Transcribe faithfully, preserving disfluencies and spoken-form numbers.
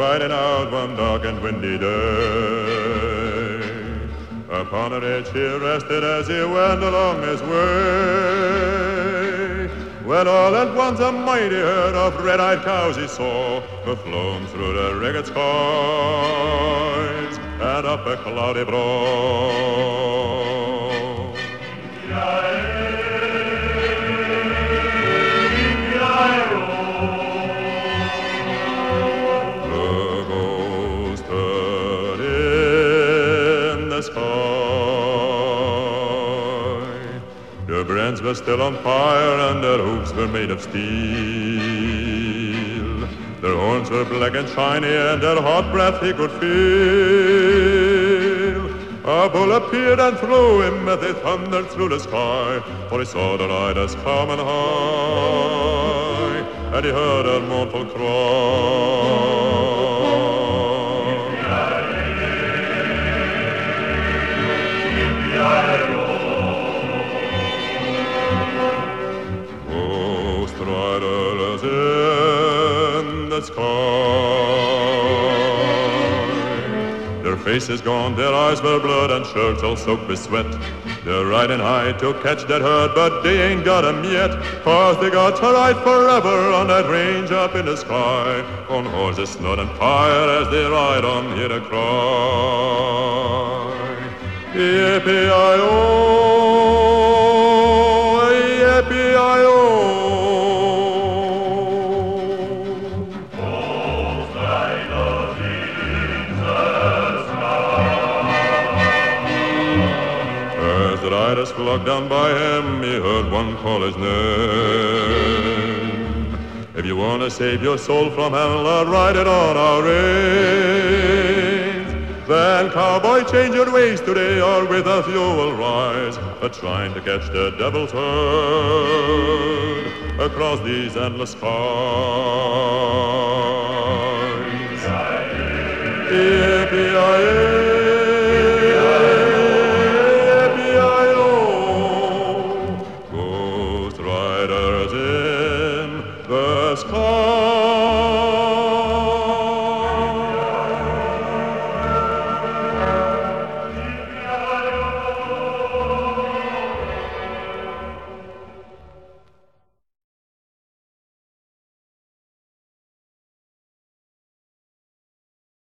riding out one dark and windy day. Upon a ridge he rested as he went along his way, when all at once a mighty herd of red-eyed cows he saw, flown through the ragged skies and up a cloudy brow. Their brands were still on fire and their hooves were made of steel. Their horns were black and shiny and their hot breath he could feel. A bull appeared and threw him as they thundered through the sky, for he saw the riders coming high, and he heard a mournful cry. Riders in the sky, their faces gaunt, their eyes were blood, and shirts all soaked with sweat. They're riding high to catch that herd, but they ain't got 'em yet, 'cause they got to ride forever on that range up in the sky, on horses snot and fire as they ride on, hear the cry. Yippee-i-oh, yippee-i-oh. Riders flocked down by him, he heard one call his name. If you want to save your soul from hell, I'll ride it on our reins. Then, cowboy, change your ways today, or with us you will rise, a trying to catch the devil's herd across these endless skies.